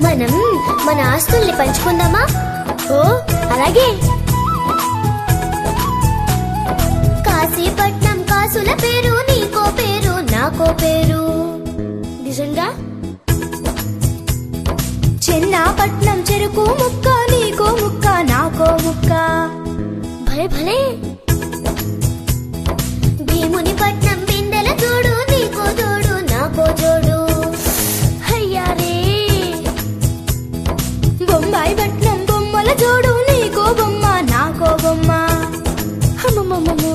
మనం మన ఆస్తుల్ని పంచుకుందామా? ఓ అలాగే. కాశీపట్నం కాసుల పేరు, నీకో పేరు నాకో పేరు. నిజంగా? చెన్నాపట్నం చెరుకు ముక్క, నీకో ముక్క నాకో ముక్క. భలే భలే. భీముని పట్నం బిందెల జోడు, నీకో జోడు నాకో జోడు. హయ్యారే. బొంబాయి పట్నం బొమ్మల జోడు, నీకో బొమ్మ నాకో బొమ్మ. అమ్మమ్మమ్మో.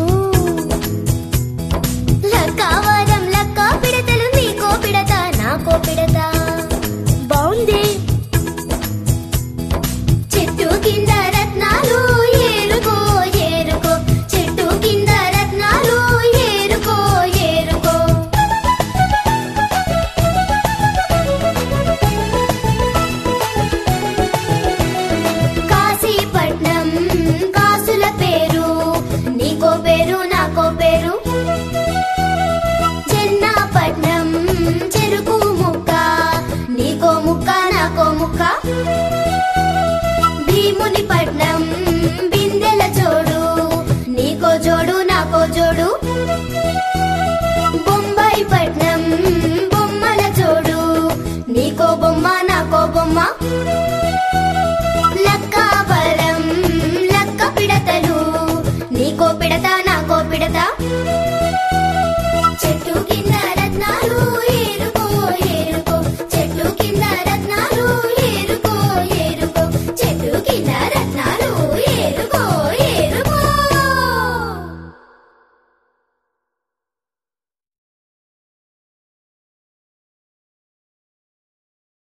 లక్కావారం లక్క పిడతలు, నీకో పిడత నాకో పిడత. బాగుంది. చెట్టు కింద రత్నాలు ఏరుకో ఏరుకో, చెట్టు కింద రత్నాలు ఏరుకో ఏరుకో. కాశీపట్నం కాసుల పేరు, నీకో పేరు నాకో పేరు. చెన్నాపట్నం చెరుకు ముక్క, నీకో ముక్క నాకో ముక్క. భీముని పట్నం బిందెల జోడు, నీకో జోడు నాకో జోడు. బొంబాయి పట్నం బొమ్మల జోడు, నీకో బొమ్మ నాకో బొమ్మ.